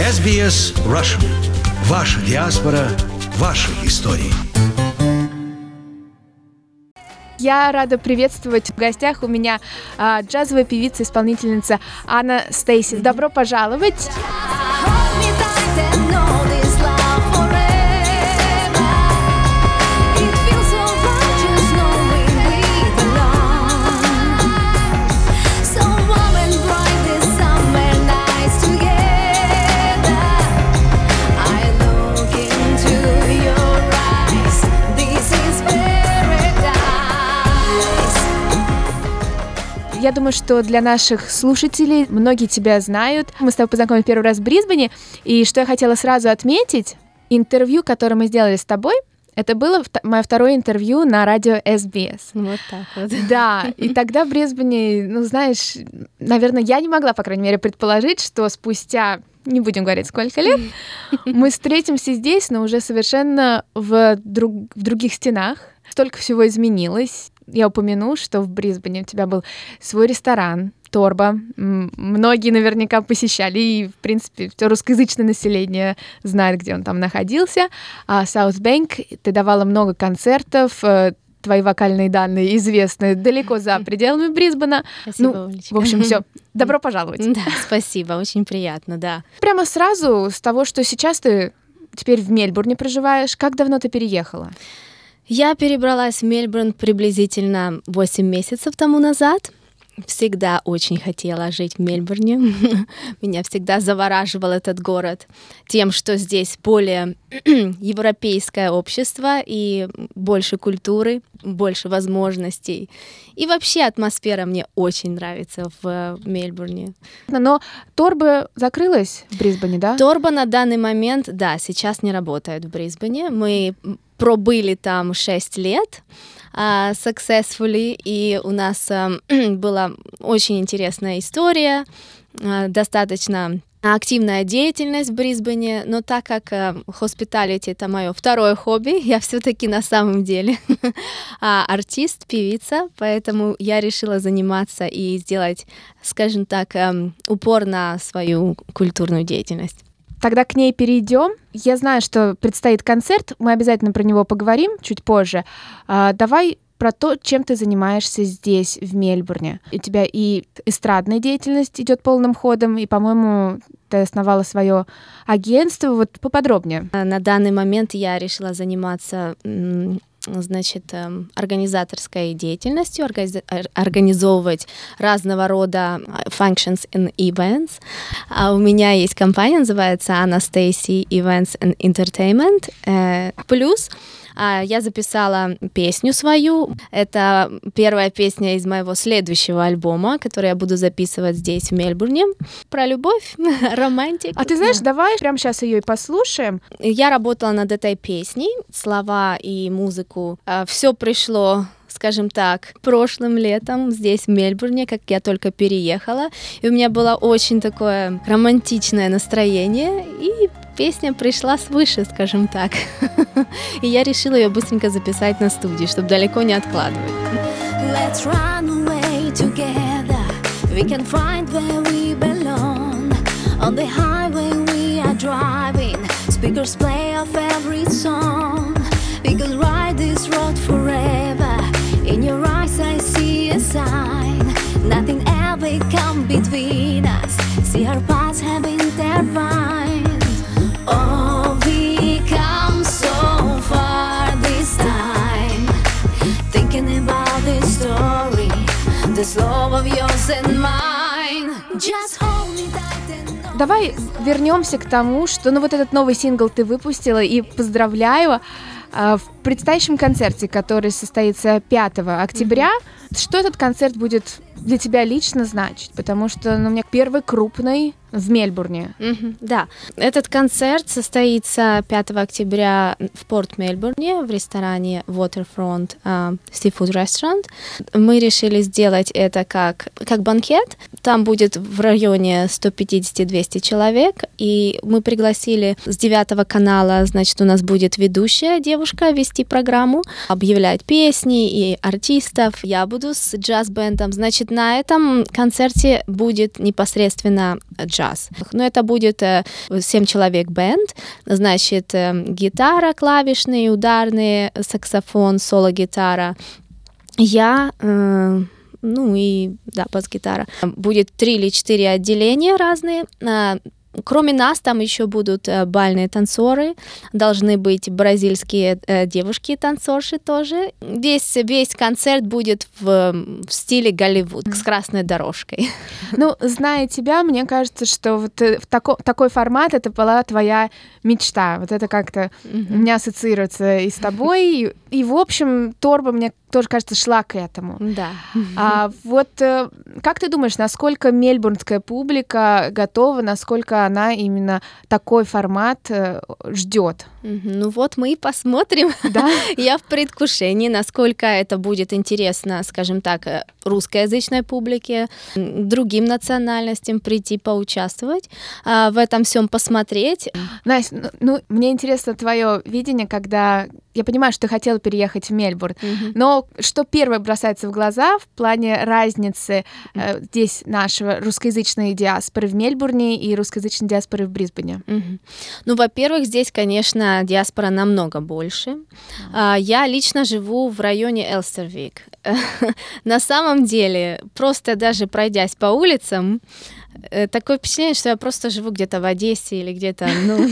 SBS Russian. Ваша диаспора, ваши истории. Я рада приветствовать в гостях у меня джазовая певица-исполнительница Анна Стейси. Добро пожаловать! Я думаю, что для наших слушателей многие тебя знают. Мы с тобой познакомились первый раз в Брисбене, и что я хотела сразу отметить, интервью, которое мы сделали с тобой, это было мое второе интервью на радио SBS. Вот так вот. Да, и тогда в Брисбене, знаешь, наверное, я не могла, по крайней мере, предположить, что спустя, не будем говорить, сколько лет, мы встретимся здесь, но уже совершенно в других стенах. Столько всего изменилось. Я упомяну, что в Брисбене у тебя был свой ресторан «Торба». Многие наверняка посещали, и, в принципе, все русскоязычное население знает, где он там находился. А Саутбэнк, ты давала много концертов, твои вокальные данные известны далеко за пределами Брисбена. Спасибо, Олечка. В общем, все. Добро пожаловать. Да, спасибо, очень приятно, да. Прямо сразу с того, что сейчас ты теперь в Мельбурне проживаешь, как давно ты переехала? Я перебралась в Мельбурн приблизительно 8 месяцев тому назад. Всегда очень хотела жить в Мельбурне. Меня всегда завораживал этот город тем, что здесь более европейское общество и больше культуры, больше возможностей. И вообще атмосфера мне очень нравится в Мельбурне. Но Торба закрылась в Брисбене, да? Торба на данный момент, да, сейчас не работает в Брисбене. Мы пробыли там 6 лет successfully, и у нас была очень интересная история, достаточно активная деятельность в Брисбене, но так как hospitality — это мое второе хобби, я все-таки на самом деле артист, певица, поэтому я решила заниматься и сделать, скажем так, упор на свою культурную деятельность. Тогда к ней перейдем. Я знаю, что предстоит концерт, мы обязательно про него поговорим чуть позже. Давай про то, чем ты занимаешься здесь, в Мельбурне. У тебя и эстрадная деятельность идет полным ходом, и, по-моему, ты основала свое агентство. Вот поподробнее. На данный момент я решила заниматься организаторской деятельностью, организовывать разного рода functions and events. У меня есть компания, называется Anna Stacey Events and Entertainment. Плюс я записала песню свою. Это первая песня из моего следующего альбома, который я буду записывать здесь, в Мельбурне. Про любовь, романтику. А ты знаешь, давай прямо сейчас ее и послушаем. Я работала над этой песней, слова и музыку. Все пришло, скажем так, прошлым летом здесь, в Мельбурне, как я только переехала. И у меня было очень такое романтичное настроение, и песня пришла свыше, скажем так. И я решила ее быстренько записать на студии, чтобы далеко не откладывать. Let's run away together. We can find where we belong. On the highway we are driving. Speakers play of every song. We could ride this road forever. In your eyes I see a sign. Nothing ever come between us. See our paths have intertwined. Oh, we come so far this time. Thinking about this story. This love of yours and mine. Just hold me tight and know. Давай вернемся к тому, что вот этот новый сингл ты выпустила, и поздравляю в предстоящем концерте, который состоится 5 октября. Что этот концерт будет для тебя лично значить? Потому что у меня первый крупный в Мельбурне. Да, этот концерт состоится 5 октября в Порт Мельбурне в ресторане Waterfront Seafood Restaurant. Мы решили сделать это как банкет. Там будет в районе 150-200 человек, и мы пригласили с 9 канала, значит, у нас будет ведущая девушка вести программу, объявлять песни и артистов. Я буду с джаз-бендом, значит, Значит, на этом концерте будет непосредственно джаз. Но это будет 7 человек бенд, значит, гитара, клавишные, ударные, саксофон, соло-гитара. Я, бас-гитара. Будет 3 или 4 отделения разные. Кроме нас там еще будут бальные танцоры, должны быть бразильские девушки-танцорши тоже. Весь концерт будет в стиле Голливуд, с красной дорожкой. Ну, зная тебя, мне кажется, что вот такой формат — это была твоя мечта. Вот это как-то у меня ассоциируется и с тобой, и в общем, Торба, мне тоже, кажется, шла к этому. Да. Как ты думаешь, насколько мельбурнская публика готова, насколько она именно такой формат ждет? Ну вот мы и посмотрим. Да? Я в предвкушении, насколько это будет интересно, скажем так, русскоязычной публике, другим национальностям прийти поучаствовать, в этом всем посмотреть. Настя, мне интересно твое видение, когда я понимаю, что ты хотела переехать в Мельбурн, но что первое бросается в глаза в плане разницы здесь нашего русскоязычной диаспоры в Мельбурне и русскоязычной диаспоры в Брисбене? Ну, во-первых, здесь, конечно, диаспора намного больше. Я лично живу в районе Элстервик. На самом деле, просто даже пройдясь по улицам, такое впечатление, что я просто живу где-то в Одессе или где-то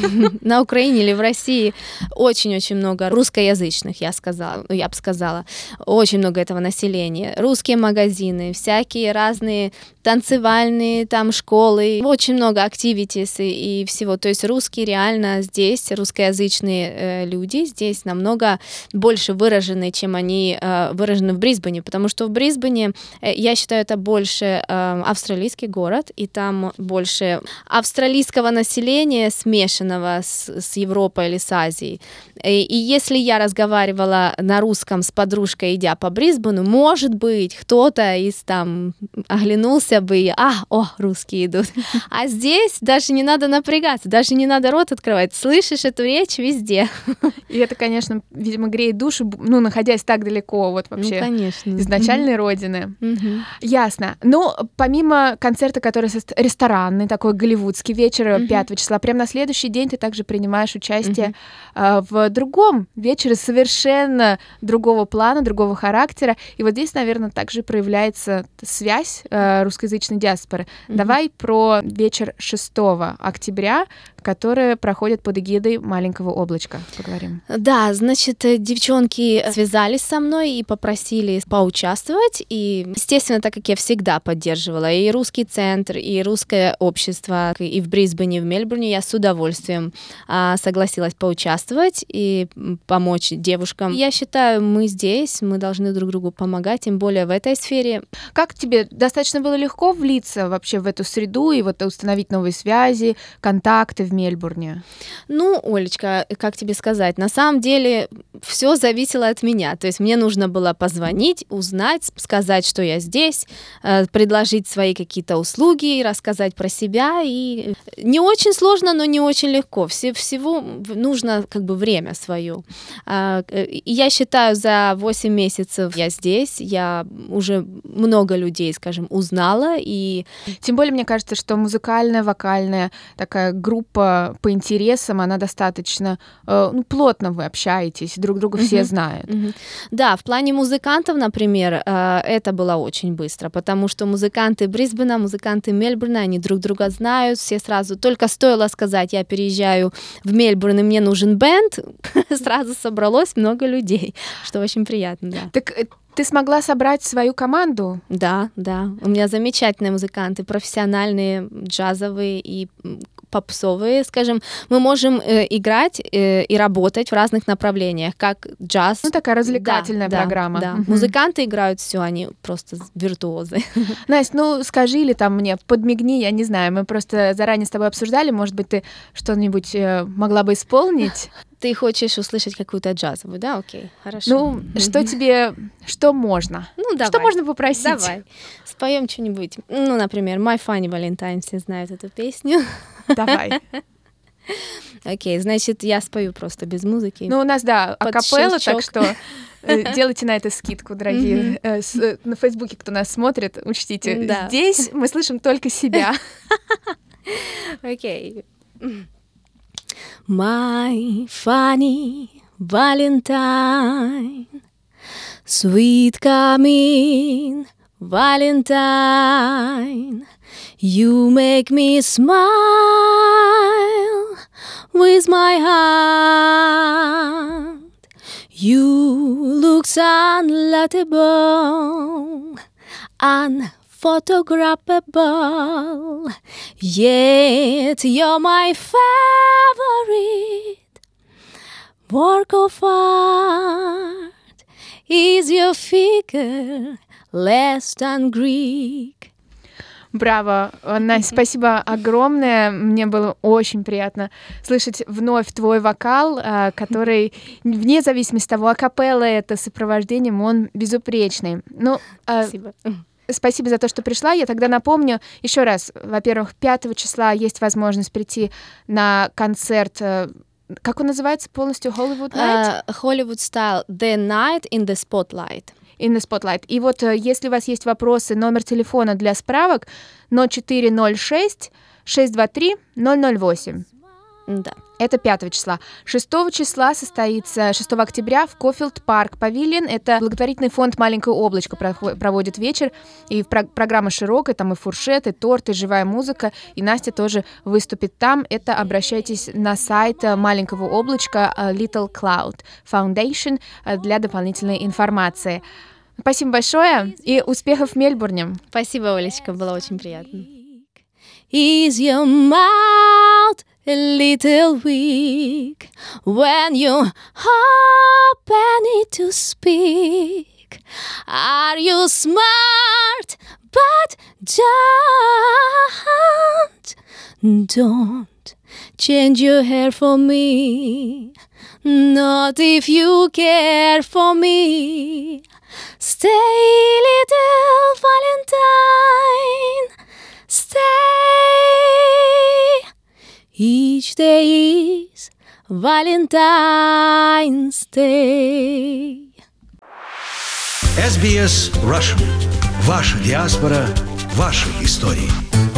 на Украине или в России. Очень-очень много русскоязычных, я бы сказала. Очень много этого населения. Русские магазины, всякие разные танцевальные там школы, очень много activities и всего. То есть русские реально здесь, русскоязычные люди здесь намного больше выражены, чем они выражены в Брисбене, потому что в Брисбене, я считаю, это больше австралийский город, и там больше австралийского населения, смешанного с Европой или с Азией. И если я разговаривала на русском с подружкой, идя по Брисбену, может быть, кто-то из там оглянулся бы и русские идут. А здесь даже не надо напрягаться, даже не надо рот открывать. Слышишь эту речь везде. И это, конечно, видимо, греет душу, находясь так далеко вот вообще изначальной родины. Ясно. Но помимо концерта, который ресторанный, такой голливудский вечер 5 числа, прямо на следующий день ты также принимаешь участие в другом вечере совершенно другого плана, другого характера. И вот здесь, наверное, также проявляется связь русскоязычной диаспоры. Давай про вечер 6 октября, который проходит под эгидой «Маленького облачка» поговорим. Да, значит, девчонки связались со мной и попросили поучаствовать. И, естественно, так как я всегда поддерживала и русский центр, и русское общество, и в Брисбене, и в Мельбурне, я с удовольствием согласилась поучаствовать и помочь девушкам. Я считаю, мы здесь, мы должны друг другу помогать, тем более в этой сфере. Как тебе достаточно было легко влиться вообще в эту среду и вот установить новые связи, контакты в Мельбурне? Ну, Олечка, как тебе сказать, на самом деле все зависело от меня. То есть мне нужно было позвонить, узнать, сказать, что я здесь, предложить свои какие-то услуги, рассказать про себя. И не очень сложно, но не очень легко. Всего нужно как бы время свое. И я считаю, за 8 месяцев я здесь, я уже много людей, скажем, узнала. И... Тем более, мне кажется, что музыкальная, вокальная такая группа по интересам, она достаточно плотно вы общаетесь, друг друга все знают. Да, в плане музыкантов, например, это было очень быстро, потому что музыканты Брисбена, музыканты Мельбурна, они друг друга знают, все сразу, только стоило сказать, я переезжаю в Мельбурн, и мне нужен бэнд, сразу собралось много людей, что очень приятно, да. Так ты смогла собрать свою команду? Да. У меня замечательные музыканты, профессиональные, джазовые и попсовые, скажем. Мы можем играть и работать в разных направлениях, как джаз. Такая развлекательная программа. Да. Музыканты играют все, они просто виртуозы. Настя, скажи или там мне подмигни, я не знаю, мы просто заранее с тобой обсуждали, может быть, ты что-нибудь могла бы исполнить? Ты хочешь услышать какую-то джазовую, да? Окей, хорошо. Что можно? Давай. Что можно попросить? Давай, споем что-нибудь. Например, My Funny Valentine, все знают эту песню. Давай. Окей, значит, я спою просто без музыки. Ну, у нас, да, Под акапелла, так щелчок. что делайте на это скидку, дорогие. На Фейсбуке, кто нас смотрит, учтите, Да. здесь мы слышим только себя. Окей. My funny Valentine, sweet coming Valentine, you make me smile with my heart. You look unlockable, unphotographable, yet you're my favorite work of art. Is your figure less than Greek? Браво, Настя, спасибо огромное. Мне было очень приятно слышать вновь твой вокал, который, вне зависимости от того, акапелла это с сопровождением, он безупречный. Ну, Спасибо. спасибо за то, что пришла. Я тогда напомню еще раз. Во-первых, 5 числа есть возможность прийти на концерт. Как он называется полностью? Hollywood Night? Hollywood Style The Night in the Spotlight. In the Spotlight. И вот, если у вас есть вопросы, номер телефона для справок 0406 623 008. Да. Это 5 числа. 6 числа состоится, 6 октября в Кофилд Парк Павильон. Это благотворительный фонд «Маленькое облачко» проводит вечер. И программа широкая, там и фуршет, и торт, и живая музыка. И Настя тоже выступит там. Это обращайтесь на сайт «Маленького облачка» Little Cloud Foundation для дополнительной информации. Спасибо большое и успехов в Мельбурне. Спасибо, Олечка, было очень приятно. Is your mouth a little weak when you open it to speak? Are you smart but don't change your hair for me, not if you care for me. Stay, little Valentine, stay. Each day is Valentine's Day. SBS Russian. Ваша диаспора, ваши истории.